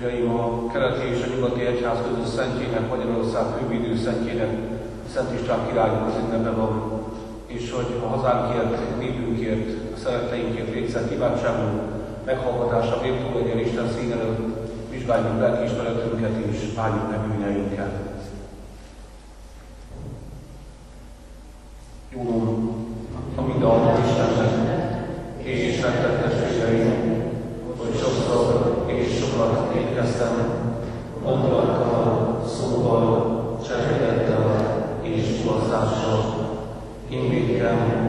fiaim, a keleti és a nyugati egyház közös szentjének, Magyarország fővédő szentjének, Szent István királynak az ünnepe van, és hogy a hazánkért, népünkért, a szeretteinkért végzett kívánságunk meghallgatása méltó legyen Isten szín előtt, vizsgáljuk lelkiismeretünket és álljuk meg bűneinket. Jólom, a mindenható Istennek és ismertett testvéreim, hogy sokszor és sokat étkeztem, gondolattal, szóval, cselekedettel és mulasztással. Én védkem,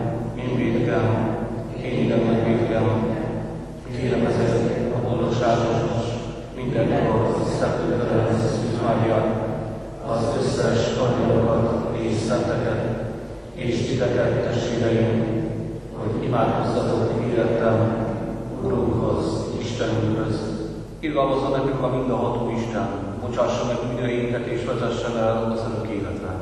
én megvédkem, kérem ezért a boldogságos, mindenkor Szent Szűz Máriát, az összes angyalokat és szenteket, és titeket, testvéreim, hogy imádkozzatok életem Urunkhoz, Istenünkhöz. Irgalmazza nekünk a mindenható Isten, bocsássa meg bűneinket és vezessen el az örök életre.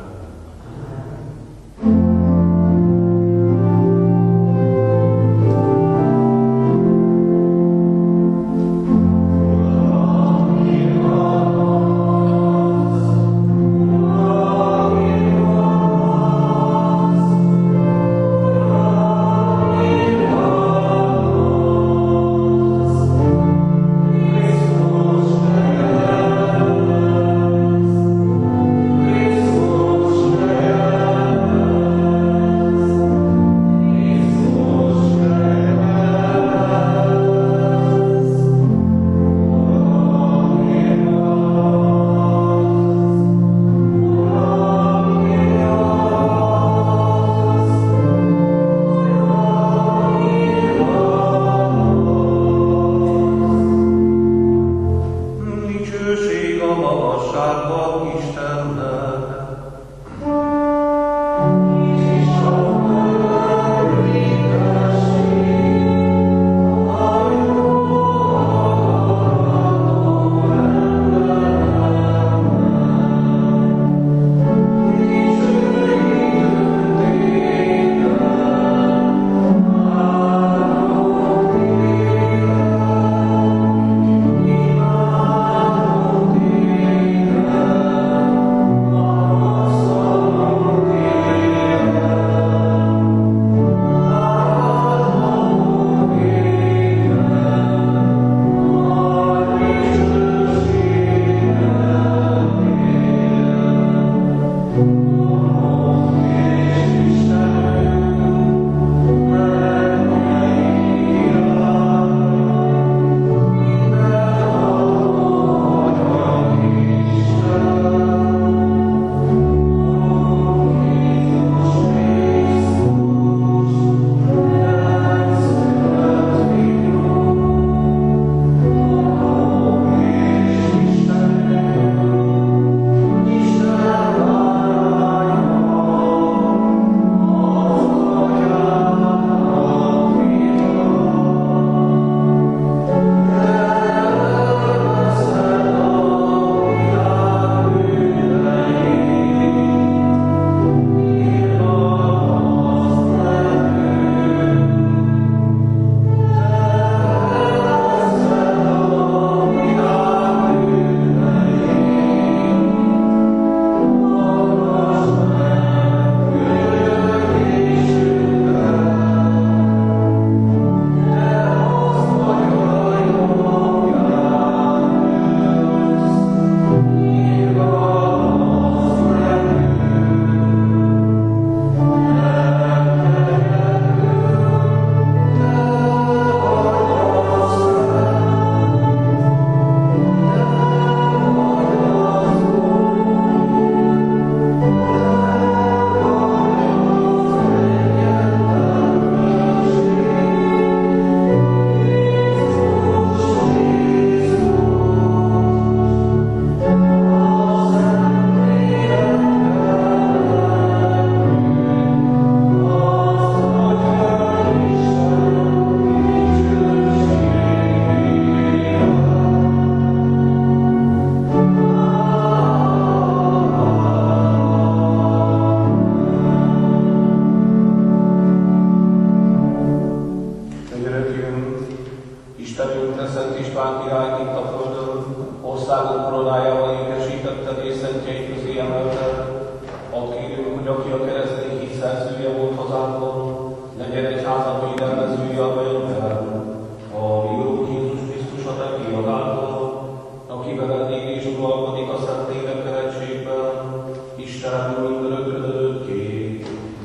országunk koronájával ékesítetted és szentjeid közé emelted. Add kérünk, hogy aki a keresztény hit szerzője volt hazánkon, legyen egy házat védelmezője a mennyben. A mi Urunk Jézus Krisztus a te fiad által, aki veled él és uralkodik a Szentlélek keretségben, Istenünk mindörökön örökké.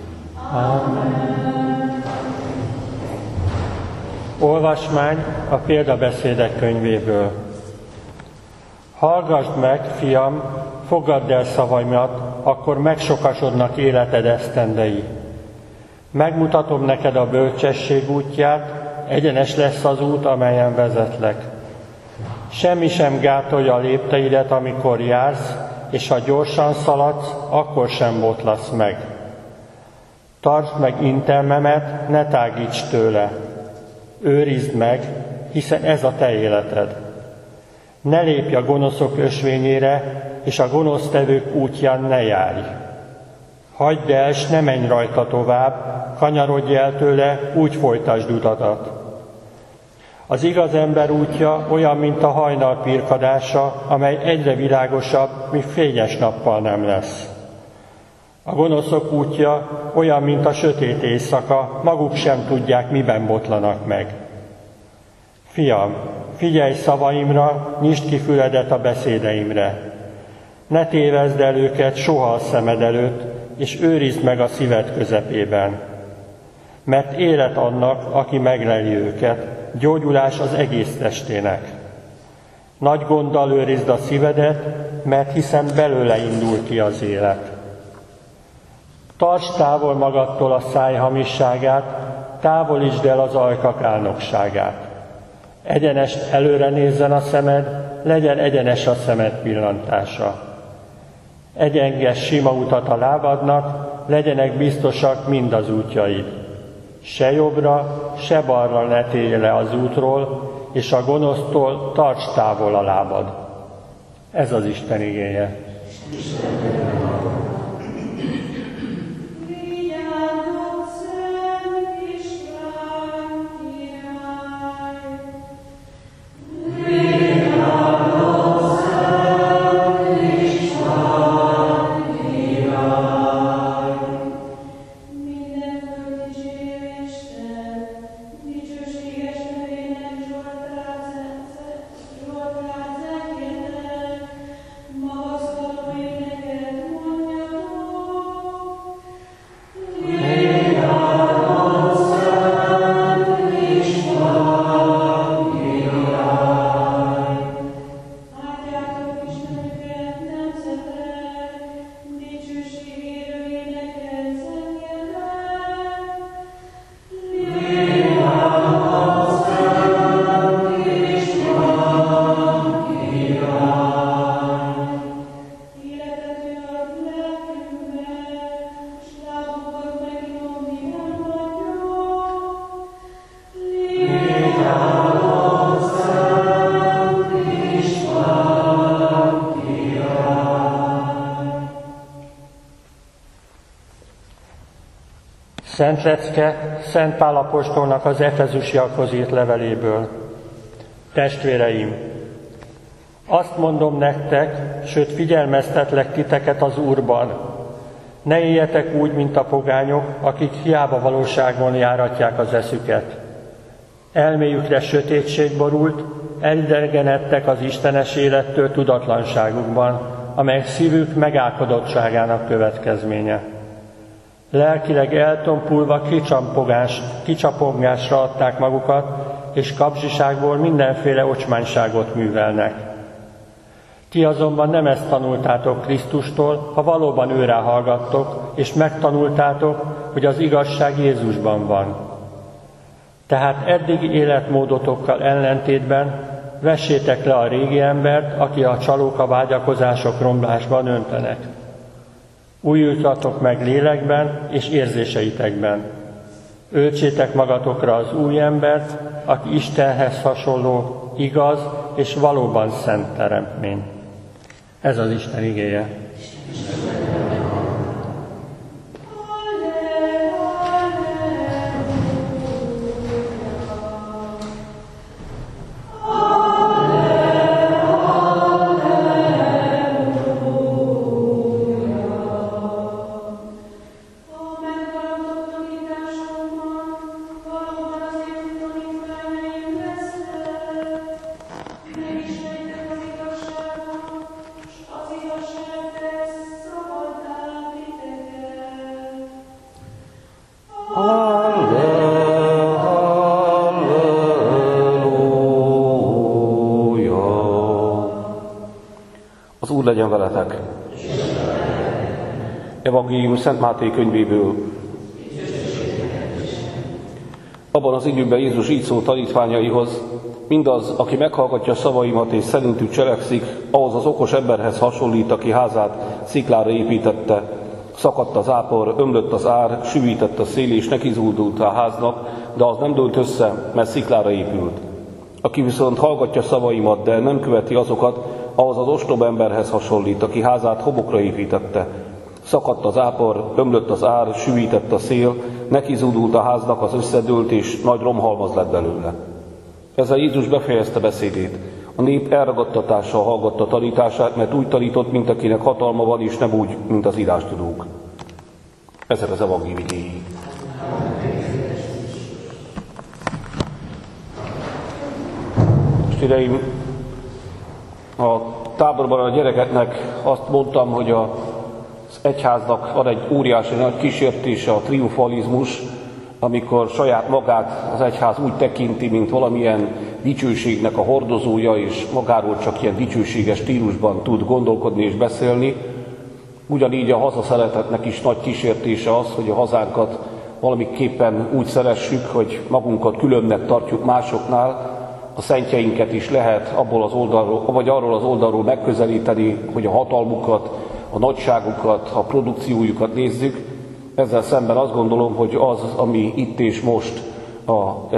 Amen. Olvasmány a példabeszédek könyvéből. Hallgasd meg, fiam, fogadd el szavaimat, akkor megsokasodnak életed esztendei. Megmutatom neked a bölcsesség útját, egyenes lesz az út, amelyen vezetlek. Semmi sem gátolja a lépteidet, amikor jársz, és ha gyorsan szaladsz, akkor sem botlasz meg. Tartsd meg intelmemet, ne tágíts tőle. Őrizd meg, hiszen ez a te életed. Ne lépj a gonoszok ösvényére, és a gonosztevők útján ne járj. Hagyd el, s ne menj rajta tovább, kanyarodj el tőle, úgy folytasd utadat. Az igaz ember útja olyan, mint a hajnal pirkadása, amely egyre világosabb, míg fényes nappal nem lesz. A gonoszok útja olyan, mint a sötét éjszaka, maguk sem tudják, miben botlanak meg. Fiam, figyelj szavaimra, nyisd ki füledet a beszédeimre. Ne tévezd el őket soha a szemed előtt, és őrizd meg a szíved közepében. Mert élet annak, aki megleli őket, gyógyulás az egész testének. Nagy gonddal őrizd a szívedet, mert hiszen belőle indul ki az élet. Tartsd távol magadtól a száj hamisságát, távolítsd el az ajkak álnokságát. Egyenest előre nézzen a szemed, legyen egyenes a szemed pillantása. Egyenges sima utat a lábadnak, legyenek biztosak mind az útjaid. Se jobbra, se balra ne térj le az útról, és a gonosztól tarts távol a lábad. Ez az Isten igéje. Szent lecke Szent Pál apostolnak az Efezusiakhoz írt leveléből. Testvéreim, azt mondom nektek, sőt figyelmeztetlek titeket az Úrban. Ne éljetek úgy, mint a pogányok, akik hiába valóságban járatják az eszüket. Elméjükre sötétség borult, elidegenedtek az istenes élettől tudatlanságukban, amely szívük megálkodottságának következménye. Lelkileg eltompulva kicsapongásra adták magukat, és kapzsiságból mindenféle ocsmányságot művelnek. Ti azonban nem ezt tanultátok Krisztustól, ha valóban őre hallgattok, és megtanultátok, hogy az igazság Jézusban van. Tehát eddigi életmódotokkal ellentétben vessétek le a régi embert, aki a csalók a vágyakozások romlásban öntenek. Újultatok meg lélekben és érzéseitekben. Öltsétek magatokra az új embert, aki Istenhez hasonló, igaz és valóban szent teremtmény. Ez az Isten igéje. legyen veletek! Evangélium Szent Máté könyvéből. Abban az időben Jézus így szólt tanítványaihoz: mindaz, aki meghallgatja szavaimat és szerintük cselekszik, ahhoz az okos emberhez hasonlít, aki házát sziklára építette. Szakadt az ápor, ömlött az ár, süvített a szél, és nekizúdult a háznak, de az nem dőlt össze, mert sziklára épült. Aki viszont hallgatja szavaimat, de nem követi azokat, ahhoz az ostoba emberhez hasonlít, aki házát homokra építette. Szakadt az ápor, ömlött az ár, süvített a szél, nekizúdult a háznak, az összedőlt, és nagy romhalmaz lett belőle. Ezzel Jézus befejezte beszédét. A nép elragadtatással hallgatta tanítását, mert úgy tanított, mint akinek hatalma van, és nem úgy, mint az írástudók. Ezek az evangélium igéi. Testvéreim, a táborban a gyerekeknek azt mondtam, hogy az egyháznak van egy óriási nagy kísértése, a triumfalizmus, amikor saját magát az egyház úgy tekinti, mint valamilyen dicsőségnek a hordozója, és magáról csak ilyen dicsőséges stílusban tud gondolkodni és beszélni. Ugyanígy a hazaszeretetnek is nagy kísértése az, hogy a hazánkat valamiképpen úgy szeressük, hogy magunkat különnek tartjuk másoknál. A szentjeinket is lehet abból az oldalról, vagy arról az oldalról megközelíteni, hogy a hatalmukat, a nagyságukat, a produkciójukat nézzük. Ezzel szemben azt gondolom, hogy az, ami itt és most a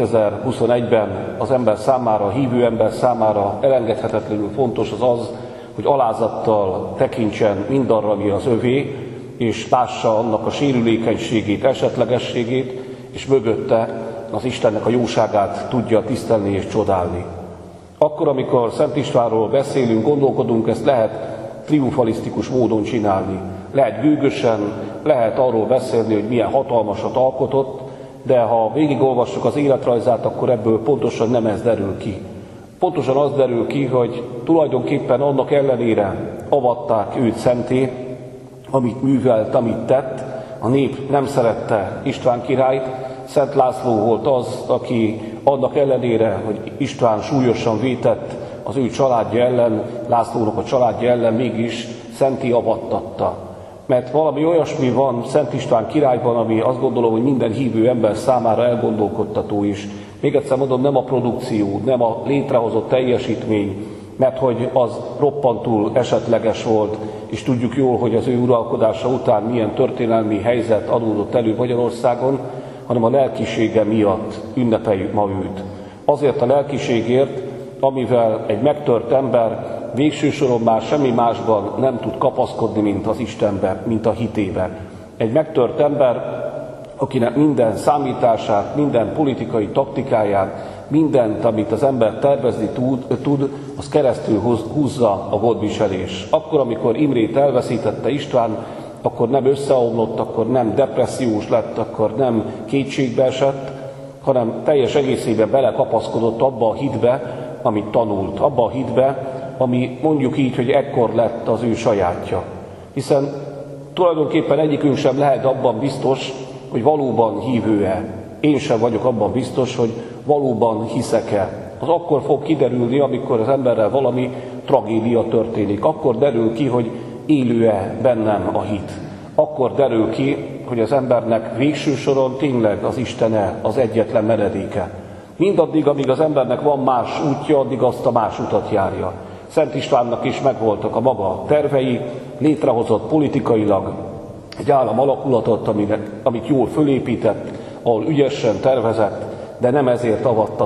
2021-ben az ember számára, a hívő ember számára elengedhetetlenül fontos, az az, hogy alázattal tekintsen mindarra, ami az övé, és lássa annak a sérülékenységét, esetlegességét, és mögötte az Istennek a jóságát tudja tisztelni és csodálni. Akkor, amikor Szent Istvánról beszélünk, gondolkodunk, ezt lehet triumfalisztikus módon csinálni. Lehet gőgösen, lehet arról beszélni, hogy milyen hatalmasat alkotott, de ha végigolvassuk az életrajzát, akkor ebből pontosan nem ez derül ki. Pontosan az derül ki, hogy tulajdonképpen annak ellenére avatták őt szenté, amit művelt, amit tett. A nép nem szerette István királyt. Szent László volt az, aki annak ellenére, hogy István súlyosan vétett az ő családja ellen, Lászlónak a családja ellen, mégis szenté avattatta. Mert valami olyasmi van Szent István királyban, ami azt gondolom, hogy minden hívő ember számára elgondolkodtató is. Még egyszer mondom, nem a produkció, nem a létrehozott teljesítmény, mert hogy az roppantul esetleges volt, és tudjuk jól, hogy az ő uralkodása után milyen történelmi helyzet adódott elő Magyarországon, hanem a lelkisége miatt ünnepeljük ma őt. Azért a lelkiségért, amivel egy megtört ember végső soron már semmi másban nem tud kapaszkodni, mint az Istenbe, mint a hitébe. Egy megtört ember, akinek minden számítását, minden politikai taktikáját, mindent, amit az ember tervezni tud, az keresztül húzza a gondviselés. Akkor, amikor Imrét elveszítette István, akkor nem összeomlott, akkor nem depressziós lett, akkor nem kétségbe esett, hanem teljes egészében belekapaszkodott abba a hitbe, amit tanult, abba a hitbe, ami mondjuk így, hogy ekkor lett az ő sajátja. Hiszen tulajdonképpen egyikünk sem lehet abban biztos, hogy valóban hívő-e. Én sem vagyok abban biztos, hogy valóban hiszek-e. Az akkor fog kiderülni, amikor az emberrel valami tragédia történik. Akkor derül ki, hogy élő-e bennem a hit. Akkor derül ki, hogy az embernek végső soron tényleg az Istene az egyetlen menedéke. Mindaddig, amíg az embernek van más útja, addig azt a más utat járja. Szent Istvánnak is megvoltak a maga tervei, létrehozott politikailag egy állam alakulatot, amit jól fölépített, ahol ügyesen tervezett, de nem ezért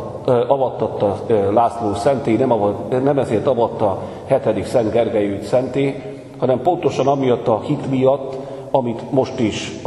avattatta László szenté, nem ezért avatta 7. Szent Gergelyőt szenté, hanem pontosan amiatt a hit miatt, amit most is a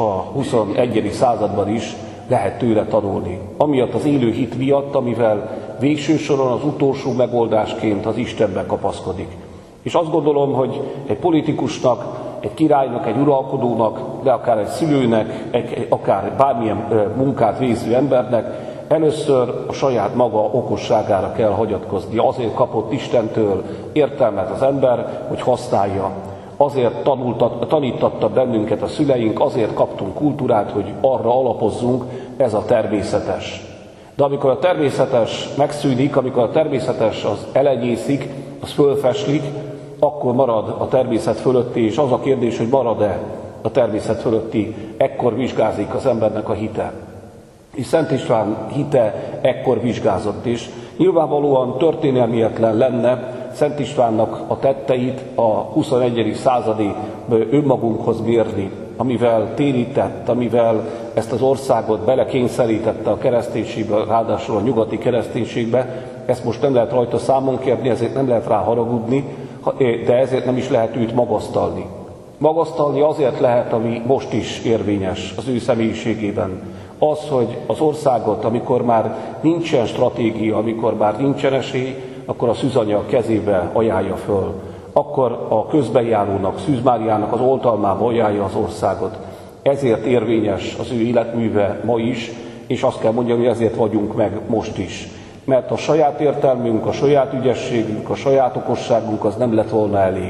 21. században is lehet tőle tanulni. Amiatt az élő hit miatt, amivel végső soron az utolsó megoldásként az Istenbe kapaszkodik. És azt gondolom, hogy egy politikusnak, egy királynak, egy uralkodónak, de akár egy szülőnek, akár bármilyen munkát végző embernek először a saját maga okosságára kell hagyatkozni. Azért kapott Istentől értelmet az ember, hogy használja. Azért tanítatta bennünket a szüleink, azért kaptunk kultúrát, hogy arra alapozzunk, ez a természetes. De amikor a természetes megszűnik, amikor a természetes az elenyészik, az fölfeslik, akkor marad a természet fölötti, és az a kérdés, hogy marad-e a természet fölötti, ekkor vizsgázik az embernek a hite. És Szent István hite ekkor vizsgázott is. Nyilvánvalóan történelmietlen lenne Szent Istvánnak a tetteit a 21. századi önmagunkhoz mérni, amivel térített, amivel ezt az országot belekényszerítette a kereszténységbe, ráadásul a nyugati kereszténységbe. Ezt most nem lehet rajta számon kérni, ezért nem lehet rá haragudni, de ezért nem is lehet őt magasztalni. Magasztalni azért lehet, ami most is érvényes az ő személyiségében. Az, hogy az országot, amikor már nincsen stratégia, amikor már nincsen esély, akkor a Szűzanya kezébe ajánlja föl. Akkor a közbenjárónak, Szűz Máriának az oltalmába ajánlja az országot. Ezért érvényes az ő életműve ma is, és azt kell mondjam, hogy ezért vagyunk meg most is. Mert a saját értelmünk, a saját ügyességünk, a saját okosságunk az nem lett volna elég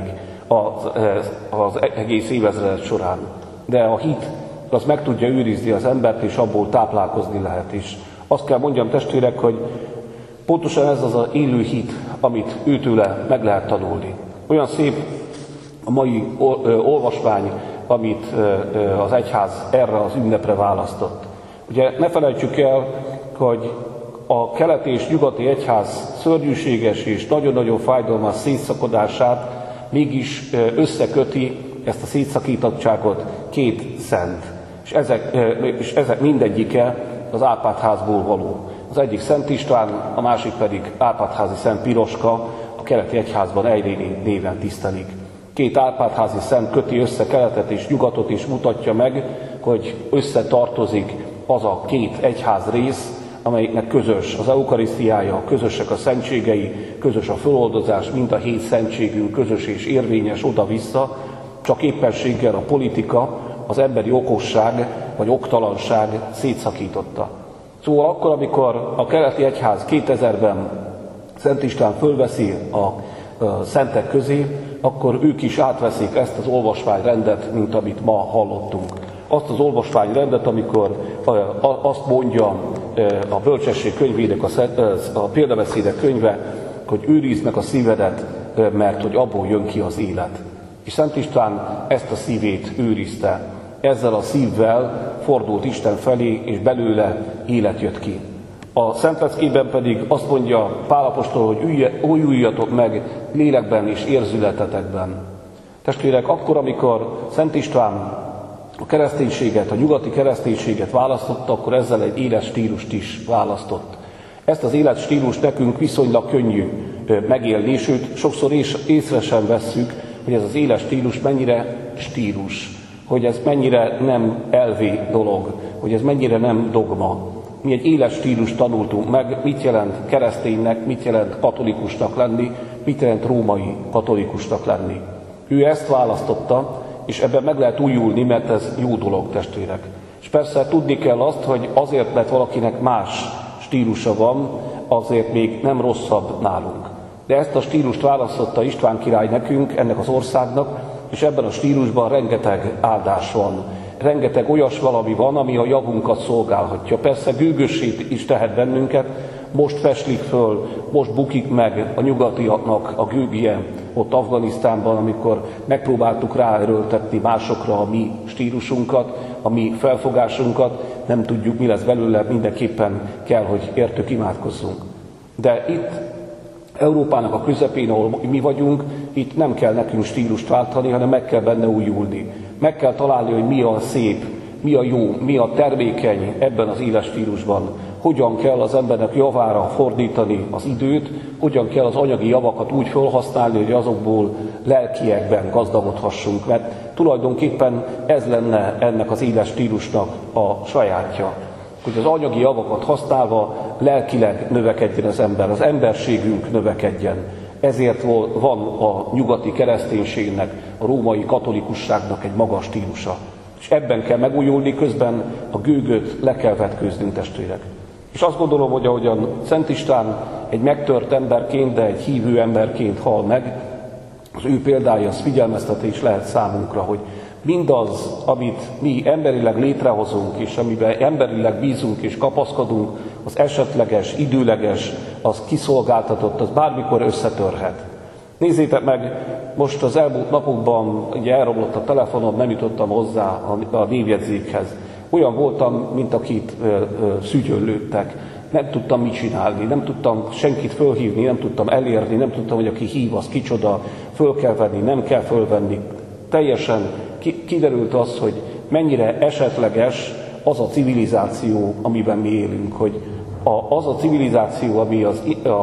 az egész évezred során. De a hit az meg tudja őrizni az embert, és abból táplálkozni lehet is. Azt kell mondjam, testvérek, hogy pontosan ez az az élő hit, amit őtőle meg lehet tanulni. Olyan szép a mai olvasmány, amit az egyház erre az ünnepre választott. Ugye ne felejtsük el, hogy a keleti és nyugati egyház szörnyűséges és nagyon-nagyon fájdalmas szétszakadását mégis összeköti ezt a szétszakítottságot két szent. És ezek mindegyike az Árpád-házból való. Az egyik Szent István, a másik pedig Árpád-házi Szent Piroska, a keleti egyházban Eiréni néven tisztelik. Két Árpád-házi szent köti össze keletet és nyugatot, és mutatja meg, hogy összetartozik az a két egyház rész, amelyiknek közös az eukarisztiája, közösek a szentségei, közös a föloldozás, mind a 7 szentségünk közös és érvényes oda-vissza, csak éppenséggel a politika, az emberi okosság vagy oktalanság szétszakította. Szóval akkor, amikor a keleti egyház 2000-ben Szent István fölveszi a szentek közé, akkor ők is átveszik ezt az olvasmányrendet, mint amit ma hallottunk. Azt az olvasmányrendet, amikor azt mondja a bölcsesség könyvének, a példabeszédek könyve, hogy őrizd meg a szívedet, mert hogy abból jön ki az élet. És Szent István ezt a szívét őrizte. Ezzel a szívvel fordult Isten felé, és belőle élet jött ki. A Szentleckében pedig azt mondja Pál apostol, hogy újuljatok meg lélekben és érzületetekben. Testvérek, akkor, amikor Szent István a kereszténységet, a nyugati kereszténységet választotta, akkor ezzel egy életstílust is választott. Ezt az életstílust nekünk viszonylag könnyű megélni, sőt, sokszor észre sem vesszük, hogy ez az életstílus mennyire stílus, hogy ez mennyire nem elvé dolog, hogy ez mennyire nem dogma. Mi egy éles stílust tanultunk meg, mit jelent kereszténynek, mit jelent katolikusnak lenni, mit jelent római katolikusnak lenni. Ő ezt választotta, és ebben meg lehet újulni, mert ez jó dolog, testvérek. És persze tudni kell azt, hogy azért, mert valakinek más stílusa van, azért még nem rosszabb nálunk. De ezt a stílust választotta István király nekünk, ennek az országnak, és ebben a stílusban rengeteg áldás van. Rengeteg olyas valami van, ami a javunkat szolgálhatja. Persze gőgössé is tehet bennünket, most festlik föl, most bukik meg a nyugatiaknak a gőgje ott Afganisztánban, amikor megpróbáltuk ráerőltetni másokra a mi stílusunkat, a mi felfogásunkat, nem tudjuk, mi lesz belőle, mindenképpen kell, hogy értük imádkozzunk. De itt Európának a közepén, ahol mi vagyunk, itt nem kell nekünk stílust váltani, hanem meg kell benne újulni. Meg kell találni, hogy mi a szép, mi a jó, mi a termékeny ebben az éles stílusban. Hogyan kell az embernek javára fordítani az időt, hogyan kell az anyagi javakat úgy felhasználni, hogy azokból lelkiekben gazdagodhassunk. Mert tulajdonképpen ez lenne ennek az éles stílusnak a sajátja. Hogy az anyagi javakat használva lelkileg növekedjen az ember, az emberségünk növekedjen. Ezért van a nyugati kereszténységnek, a római katolikusságnak egy magas stílusa. És ebben kell megújulni, közben a gőgöt le kell vetkőznünk, testvérek. És azt gondolom, hogy ahogyan Szent István egy megtört emberként, de egy hívő emberként hal meg, az ő példája az figyelmeztetés lehet számunkra, hogy mindaz, amit mi emberileg létrehozunk, és amiben emberileg bízunk és kapaszkodunk, az esetleges, időleges, az kiszolgáltatott, az bármikor összetörhet. Nézzétek meg, most az elmúlt napokban ugye elromlott a telefonom, nem jutottam hozzá a névjegyzékhez. Olyan voltam, mint akit szügyön lőttek. Nem tudtam mit csinálni, nem tudtam senkit fölhívni, nem tudtam elérni, nem tudtam, hogy aki hív, az kicsoda, föl kell venni, nem kell fölvenni. Teljesen kiderült az, hogy mennyire esetleges az a civilizáció, amiben mi élünk, hogy az a civilizáció, ami az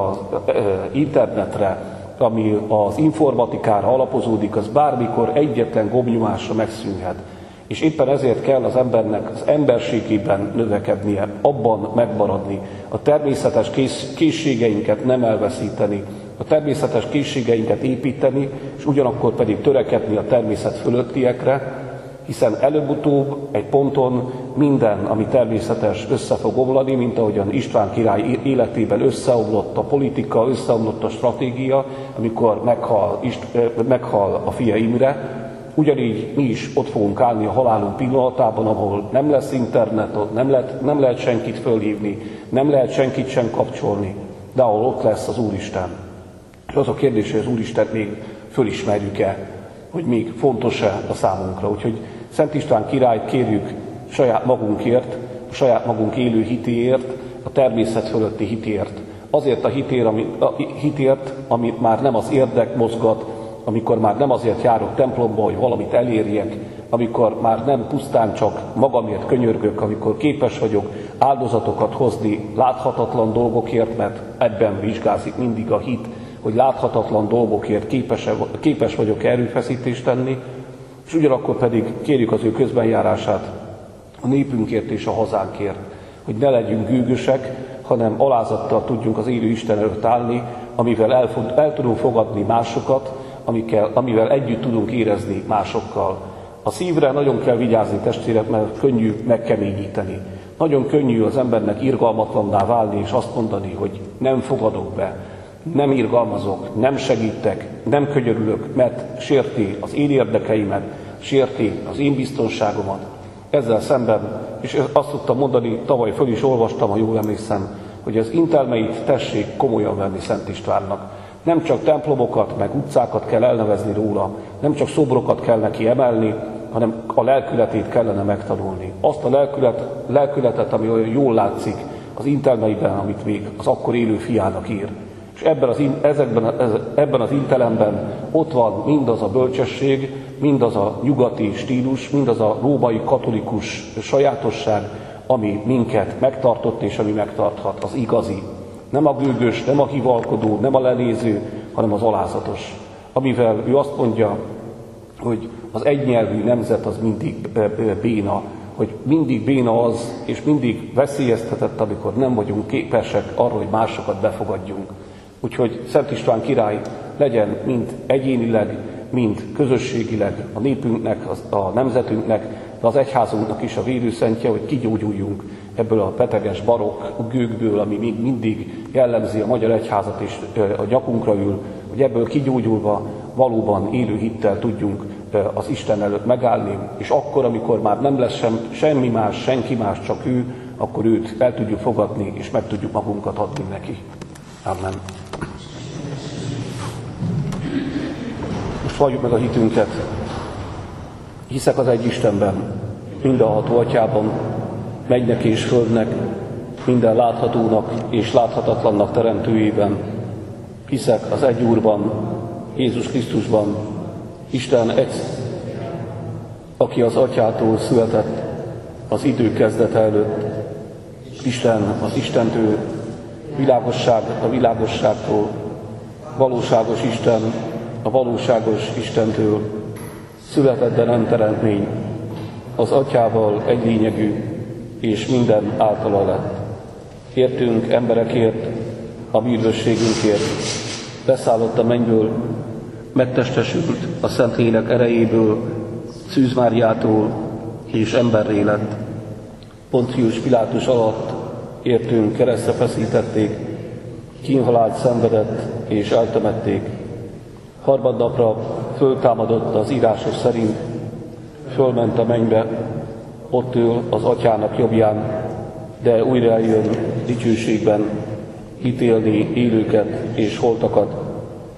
internetre, ami az informatikára alapozódik, az bármikor egyetlen gombnyomásra megszűnhet. És éppen ezért kell az embernek az emberségében növekednie, abban megmaradni, a természetes készségeinket nem elveszíteni, a természetes készségeinket építeni, és ugyanakkor pedig törekedni a természet fölöttiekre, hiszen előbb-utóbb egy ponton minden, ami természetes, össze fog omlani, mint ahogyan István király életében összeomlott a politika, összeomlott a stratégia, amikor meghal a fia Imre. Ugyanígy mi is ott fogunk állni a halálunk pillanatában, ahol nem lesz internet, nem lehet senkit fölhívni, nem lehet senkit sem kapcsolni, de ahol ott lesz az Úristen. És az a kérdés, hogy az Úristen még fölismerjük-e, hogy még fontos-e a számunkra. Úgyhogy Szent István királyt kérjük saját magunkért, a saját magunk élő hitéért, a természet fölötti hitért. Azért a hitért, amit már nem az érdek mozgat, amikor már nem azért járok templomba, hogy valamit elérjek, amikor már nem pusztán csak magamért könyörgök, amikor képes vagyok áldozatokat hozni láthatatlan dolgokért, mert ebben vizsgázik mindig a hit, hogy láthatatlan dolgokért képes vagyok erőfeszítést tenni, és ugyanakkor pedig kérjük az ő közbenjárását a népünkért és a hazánkért, hogy ne legyünk gőgösek, hanem alázattal tudjunk az élő Isten előtt állni, amivel el tudunk fogadni másokat, amivel együtt tudunk érezni másokkal. A szívre nagyon kell vigyázni, testvérek, mert könnyű megkeményíteni. Nagyon könnyű az embernek irgalmatlanná válni, és azt mondani, hogy nem fogadok be, nem irgalmazok, nem segítek, nem könyörülök, mert sérti az én érdekeimet, sérti az én biztonságomat. Ezzel szemben, és azt tudtam mondani, tavaly föl is olvastam, ha jól emlékszem, hogy az intelmeit tessék komolyan venni Szent Istvánnak. Nem csak templomokat, meg utcákat kell elnevezni róla, nem csak szobrokat kell neki emelni, hanem a lelkületét kellene megtanulni. Azt a lelkületet, ami olyan jól látszik az intelmeiben, amit még az akkor élő fiának ír. És ebben az intelemben ott van mindaz a bölcsesség, mindaz a nyugati stílus, mindaz a római katolikus sajátosság, ami minket megtartott és ami megtarthat, az igazi. Nem a gőgös, nem a hivalkodó, nem a lenéző, hanem az alázatos. Amivel ő azt mondja, hogy az egynyelvű nemzet az mindig béna, hogy mindig béna az, és mindig veszélyeztetett, amikor nem vagyunk képesek arra, hogy másokat befogadjunk. Úgyhogy Szent István király legyen mind egyénileg, mind közösségileg a népünknek, a nemzetünknek, de az egyházunknak is a védőszentje, hogy kigyógyuljunk ebből a beteges barokk gőgből, ami még mindig jellemzi a magyar egyházat és a nyakunkra ül, hogy ebből kigyógyulva valóban élő hittel tudjunk az Isten előtt megállni, és akkor, amikor már nem lesz semmi más, senki más, csak ő, akkor őt el tudjuk fogadni, és meg tudjuk magunkat adni neki. Amen. Most valljuk meg a hitünket. Hiszek az egy Istenben, mindenható Atyában, mennynek és földnek, minden láthatónak és láthatatlannak teremtőjében. Hiszek az egy Úrban, Jézus Krisztusban, Isten egy, aki az Atyától született az idő kezdete előtt. Isten az Istentől, világosság a világosságtól, valóságos Isten a valóságos Istentől, született, de nem teremtmény, az Atyával egy lényegű, és minden általa lett. Értünk emberekért, a mi üdvösségünkért, beszállott a mennyből, megtestesült a Szentlélek erejéből, Szűz Máriától, és emberré lett. Pontius Pilátus alatt értünk keresztre feszítették, kínhalált szenvedett, és eltemették. Harmadnapra föltámadott az írásos szerint, fölment a mennybe, ott ül az Atyának jobbján, de újra eljön dicsőségben ítélni élőket és holtakat.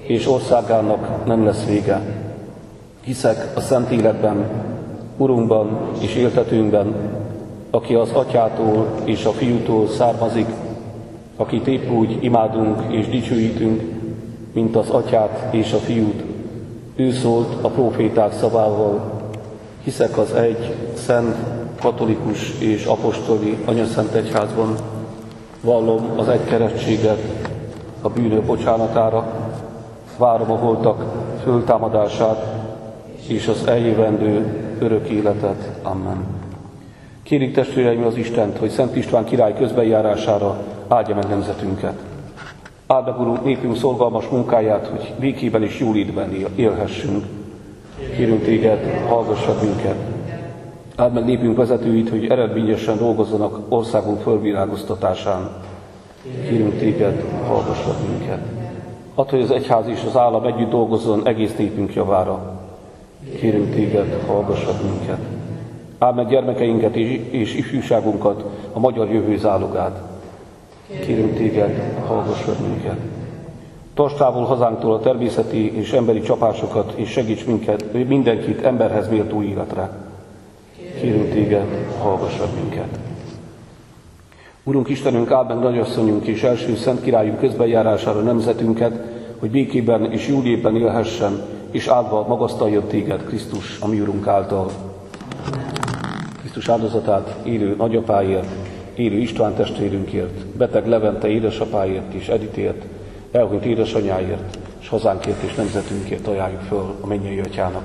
és országának nem lesz vége. Hiszek a szent életben, Urunkban és éltetőnkben, aki az Atyától és a Fiútól származik, akit épp úgy imádunk és dicsőítünk, mint az Atyát és a Fiút. Ő szólt a próféták szavával. Hiszek az egy, szent, katolikus és apostoli anyaszent egyházban. Vallom az egy keresztséget a bűnök bocsánatára, várom a holtak föltámadását és az eljövendő örök életet. Amen. Kérjük testvéreim az Istent, hogy Szent István király közbenjárására áldja meg nemzetünket. Áld meg, Urunk, népünk szorgalmas munkáját, hogy békében és jólétben élhessünk. Kérünk téged, hallgassad minket. Áld meg népünk vezetőit, hogy eredményesen dolgozzanak országunk fölvirágoztatásán. Kérünk téged, hallgassad minket. Add, hogy az egyház és az állam együtt dolgozzon egész népünk javára. Kérünk téged, hallgassad minket. Áld meg gyermekeinket és ifjúságunkat, a magyar jövő zálogát. Kérünk téged, hallgassad minket. Tarts távol hazánktól a természeti és emberi csapásokat, és segíts mindenkit emberhez méltó életre. Kérünk téged, hallgassad minket. Urunk Istenünk, áld meg nagyasszonyunk és első szent királyunk közbenjárására nemzetünket, hogy békében és jólétben élhessen, és áldva magasztaljon téged, Krisztus, a mi Urunk által. Krisztus áldozatát élő nagyapáért, élő István testvérünkért, beteg Levente édesapáért és Editért, elhunyt édesanyáért, és hazánkért és nemzetünkért ajánljuk föl a mennyei Atyának.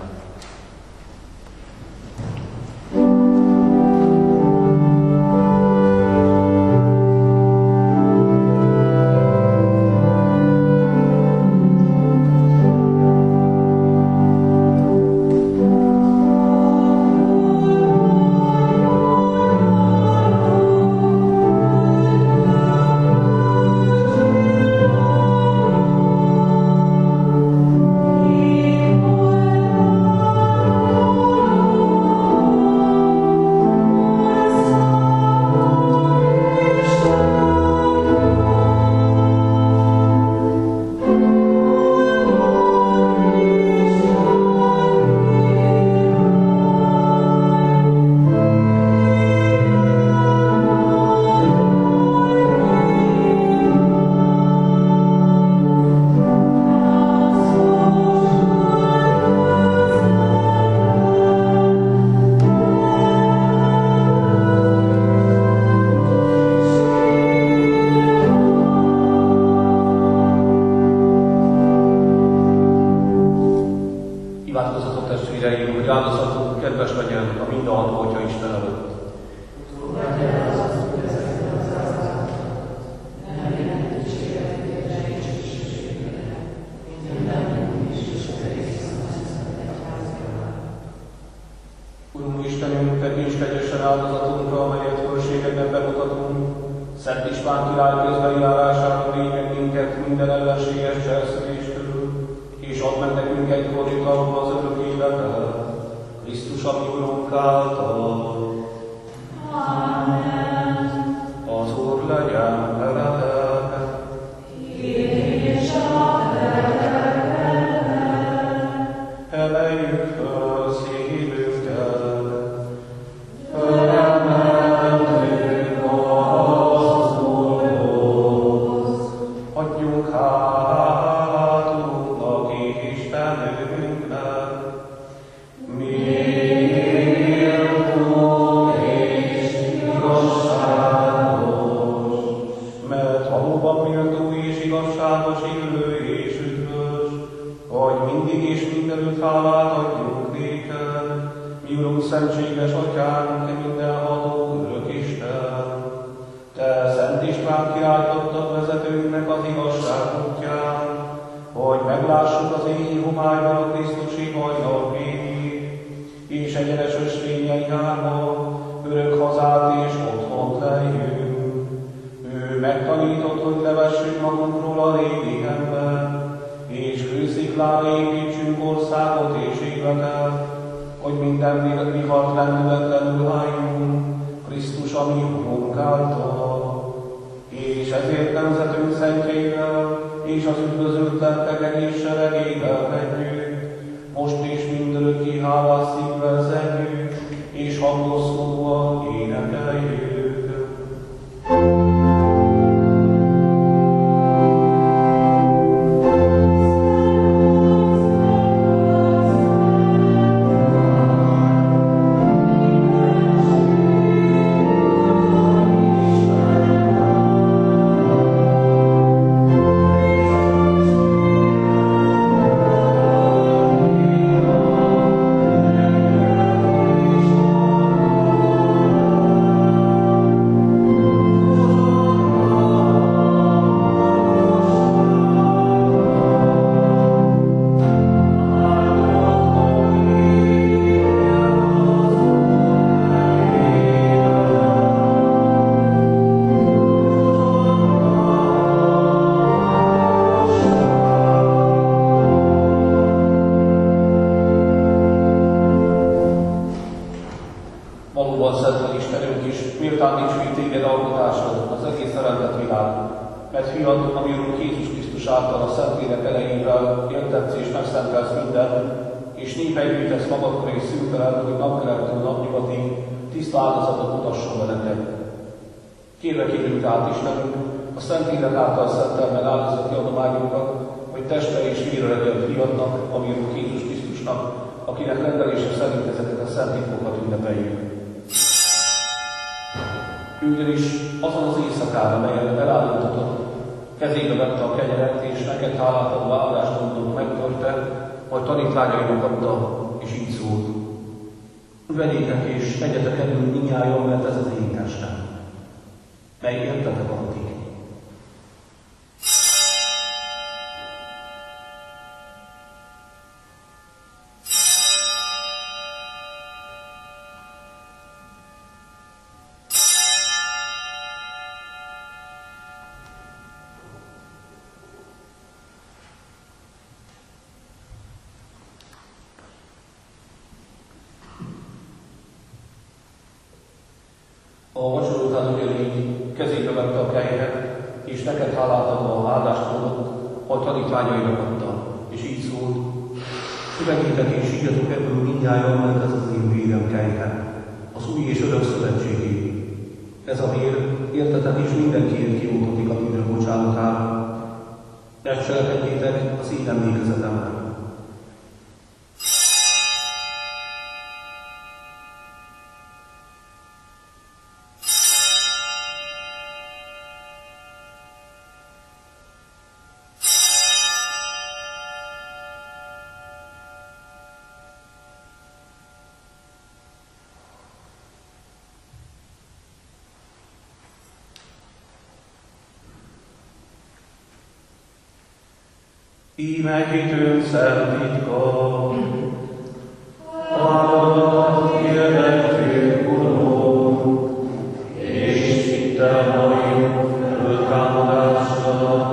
Szent István király közbenjárására védj meg minket minden ellenséges cselszövéstől, és add meg nekünk egykor jutalom az örök életet, Krisztus, a mi Urunk által. Amen. Az Úr legyen veletek. És a lelkeddel. Emeljük föl szívünket. Adjunk hálát Urunknak és Istenünknek, méltó és igazságos, mert valóban méltó és igazságos, illő és üdvös, hogy mindig és mindenütt hálát adjunk néked, mi Urunk, szentséges Atyánk, mindenható örök Isten. Te Szent István királyt adtad vezetőnknek az igazság útján, hogy meglássuk az égi homályban a Krisztusi hajnal végig, és egyenes ösvényei álma örök hazát és otthont lejjünk. Ő megtanított, hogy levessük magunkról a régi ember, és kősziklára építsünk országot és életet, hogy minden vihart lendületlenül álljunk, Krisztus, a mi Urunk által. És ezért nemzetünk szentjeivel és az üdvözült lelkek egész seregével menjünk, most és mindörökké hálás szívvel zenjük, és hangozóan énekeljük. Kérve kérjük át Istenünk, a Szentlélek által szentel meg áldozati adományunkat, hogy teste és vére legyen fiadnak, ami Urunk Jézus Krisztusnak, akinek rendelése szerint ezeket a szent titkokat ünnepeljük. Ő ugyanis azon az éjszakán, amelyen elállította, kezébe vette a kenyeret, és neked hálát adó áldást mondott, megtörte, majd tanítványainak adta, és így szólt. Vegyétek és egyetek ebből mindnyájan, mert ez az én testem, mely értetek addig. A vacsora után ugyanígy kezébe vette a kenyeret, és neked hálát adva áldást mondott, majd tanítványainak adta, és így szólt: Vegyétek és igyatok ebből mindnyájan, mert ez az én vérem kenyere, az új és örök szövetségé. Ez a vér értetek és mindenkiért kioltatik a bűnök bocsánatára. Ezt cselekedjétek az én emlékezetemre. Íme hitünk szent titka, áldott érdektünk, Urunk, és hittel hajunk föltámadásra,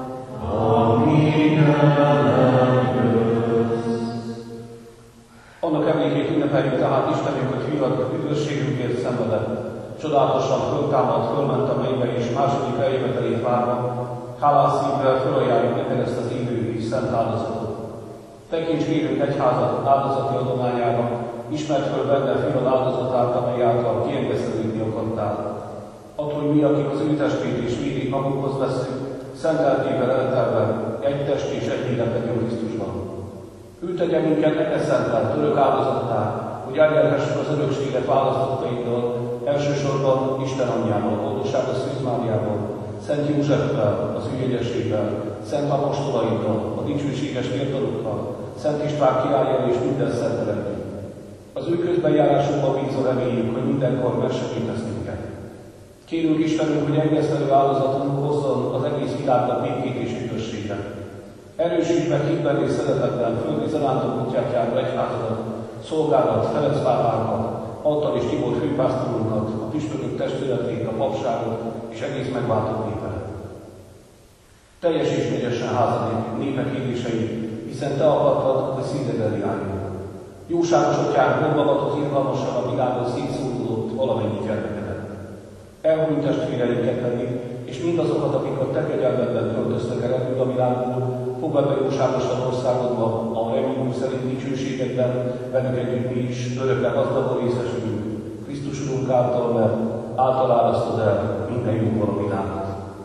amíg eljössz. Annak emlékét ünnepeljük tehát Istenünk, hogy fiad üdvösségünkért szenvedett, csodálatosan föltámadt, fölment a mennybe, és második eljövetelét várva, hálás szívvel fölajánljuk neked ezt az élő és szent áldozatot. Tekints kérünk egyházat áldozati adományára, ismert föl benne fiad áldozatát, amely által kiengesztelődni akartál. Attól, hogy mi, akik az ő testét és vérét magunkhoz vesszük, szent lelkével eltelve, egy test és egy lélek legyen Krisztusban. Ő tegye minket neked szentelt, örök áldozattá, hogy elnyerhessük az örökséget választottaiddal, elsősorban Isten anyjával, boldogságos Szűz Máriával, Szent Józseffel, az ő jegyességgel, Szent apostolaiddal, a dicsőséges vértanúkkal, Szent István királlyal és minden szentelekkel. Az ő közbenjárásukban bízva reméljük, hogy mindenkor megsegítesz minket. Kérünk Istenünk, hogy engesztelő áldozatunk hozzon az egész világnak békét és üdvösséget. Erősíts meg hitben és szeretetben földi zarándok útját járó egyházadat, szolgálat, Ferenc pápánkat, Antal és Tibor főpásztorunkat, a püspökök testületét, a papságot és egész megváltott népet. Teljes és négyesen házad népek hívéseit, hiszen te akartad, hogy színed elé álljon. Jóságos atyánk, önmagatot irgalmasan a világon szétszódulott valamennyi gyermekedet. Elhunyt testvéreinket pedig, és mindazokat, akik a te kegyelmedben költöztek el ebből a világból, fogadd a jóságosan országodba, a reményünk szerint dicsőségedben, velük együtt mi is örökre gazdagban részesülünk, Krisztus Urunk által, mert által árasztod el minden jóval a világot.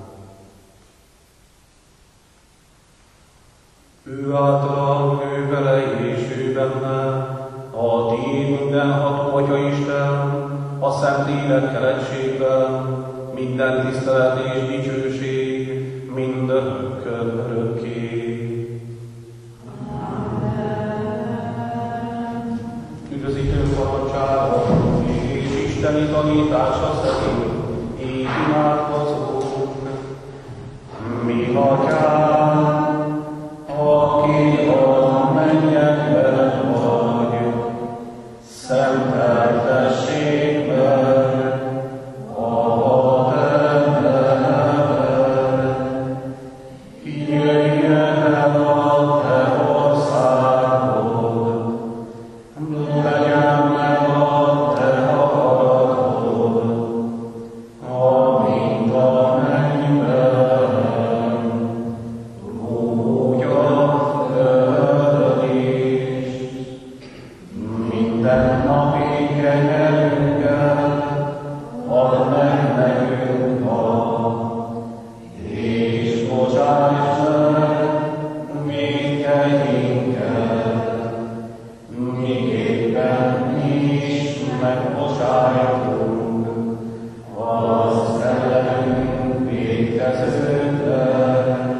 Ő által, ő vele és ő benne, a tiéd mindenható Atya Isten, a szent lélekkel egységben, minden tisztelet és dicsőség, mindörökkön örökké. Üdvözítő parancsára és isteni tanítása szerint így imádkozunk. Mi Atyánk, aki a mennyekben vagy, szenteltessék meg a te neved. Jöjjön el a te országod, legyen meg a te akaratod, amint a mennyben, úgy a földön is. Minden napi kenyerünket add meg nekünk ma, és bocsáss meg vétkeinket, miképpen mi is megbocsájtunk az ellenünk vétkezőknek,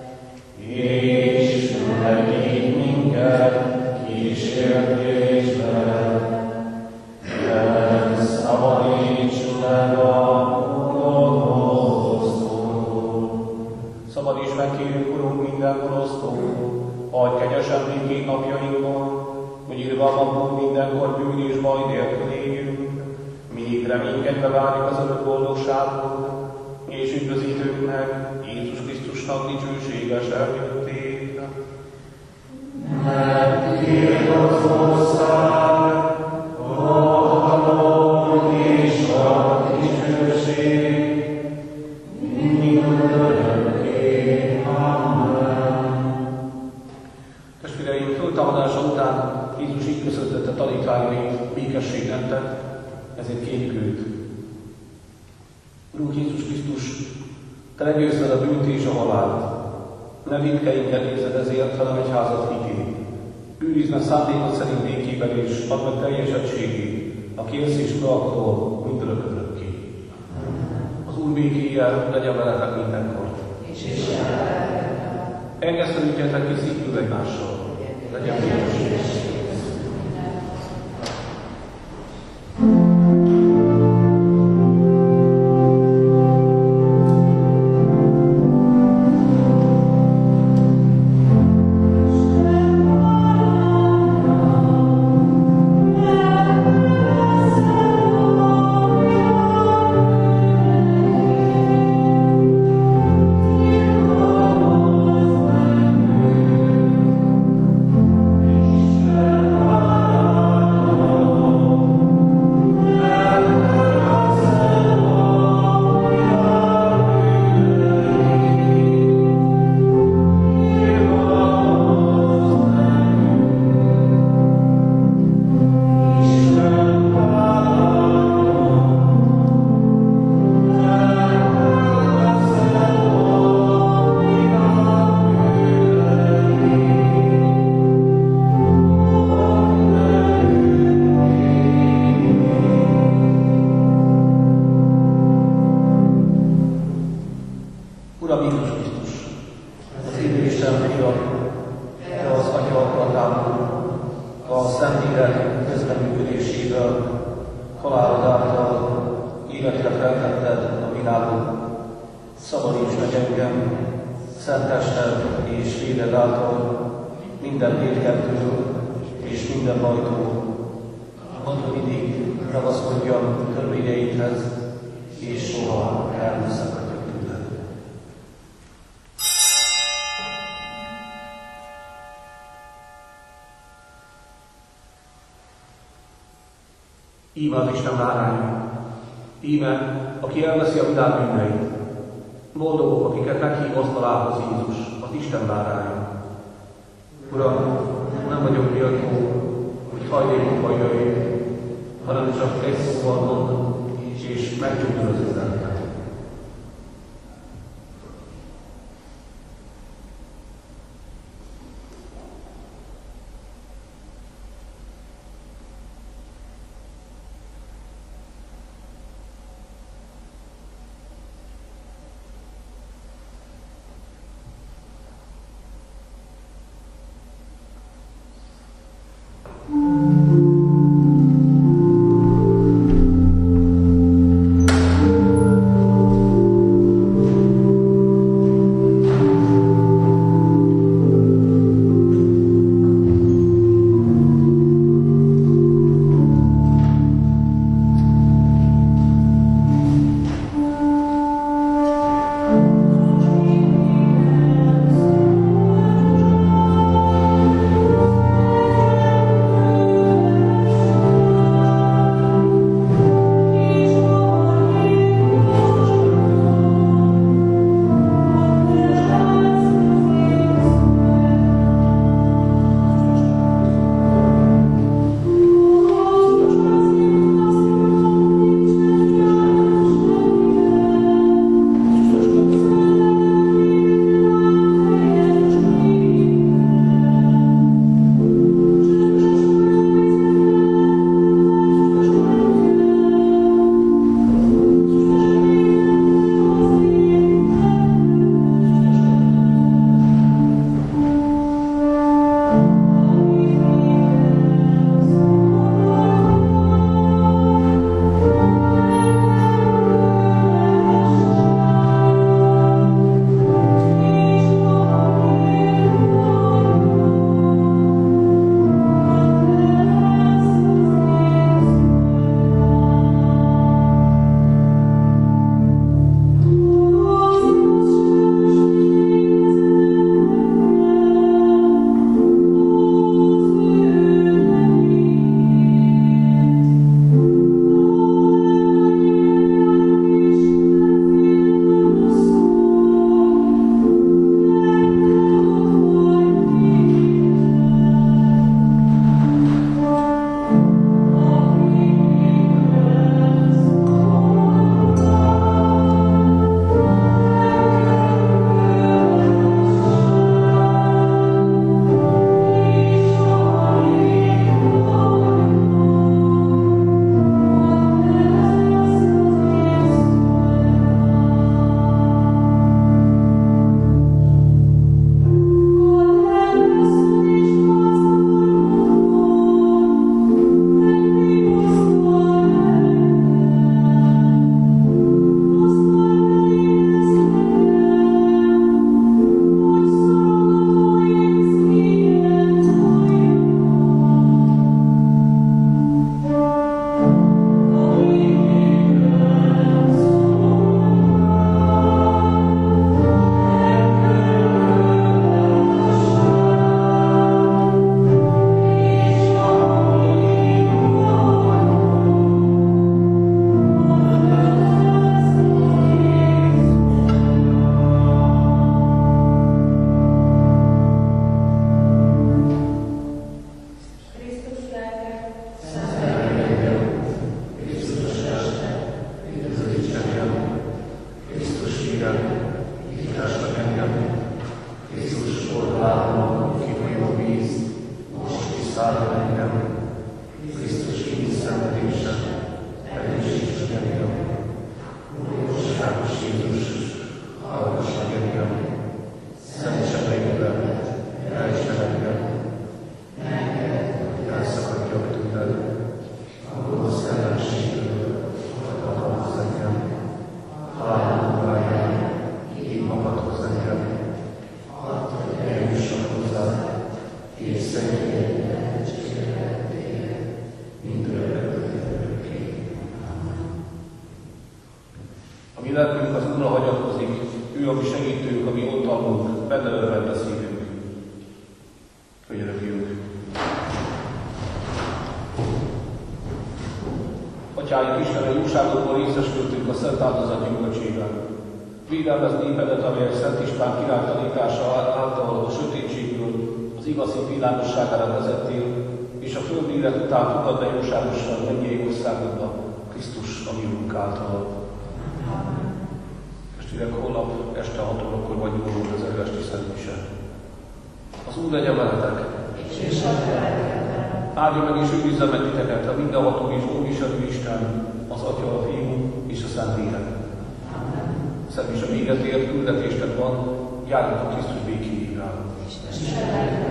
és ne vigy minket kísértésbe, de szabadíts meg a gonosztól. Szabadíts meg, kérünk, Urunk, minden gonosztól, adj kegyesen békét napjainkban, hogy irgalmakból mindenkor bűn és baj nélkül éljünk, míg reménykedve várjuk az örök boldogságot, és üdvözítőnknek, Jézus Krisztusnak dicsőséges eljöttét. Mert tiéd az ország, a hatalom és a dicsőség, mindörökké. Amen. Testvéreim, föltámadása után Jézus így köszöntette tanítványait, békesség nektek, ezért kérjük őt. Urunk Jézus Krisztus, te legyőzted a bűnt és a halált. Ne vétkeinket nézed ezért, hanem egyházat higét. Őrizd meg szándékod szerint békében, és add meg teljesedtségét, aki élsz és uralkodol mindörökkön örökké. Az Úr békéje legyen veletek mindenkor. Engesztelődjetek ki szívből egymással. Legyen békesség. Uram Jézus Krisztus, az élő Isten Fia, te az Atya akaratából, a Szentlélek közreműködésével, halálod által életre feltetted a világot. Szabadíts meg engem, szent tested és léled által minden vétkettől és minden bajtól. Add mindig ragaszkodjam törvényeidhez, és soha el ne szakadjak tőled. Íme az Isten báránya, íme, aki elveszi a világ bűneit. Boldogok, akiket meghív asztalához Jézus, az Isten báránya. Uram, nem vagyok méltó, hogy hajlékokba jöjj, hanem csak egy szóval mond, és meggyógyul az üzenetet. Mi lelkünk az Úrra hagyatkozik, ő a mi segítőnk, a mi oltalmunk, benne örvend a szívünk. Könyörögjünk. Atyáink Istenem, jóságokból részesültünk a szent áldozat gyümölcsében. Védelmez népedet, amelyek Szent István király tanítása által a sötétségből az igazi világosságára vezettél, és a földi élet után fogad be jóságosan mennyei országodba, Krisztus a mi Urunk által. Testvérek, holnap este 6 órakor vagy 8 óra az előesti szentmise. Az Úr legyen veletek! Áldja meg és őrizze meg titeket a mindenható és góviselő Isten, az Atya, a Fiú és a Szentlélek. Szent mise véget ért, küldetéstek van, járjatok Krisztus békéjével.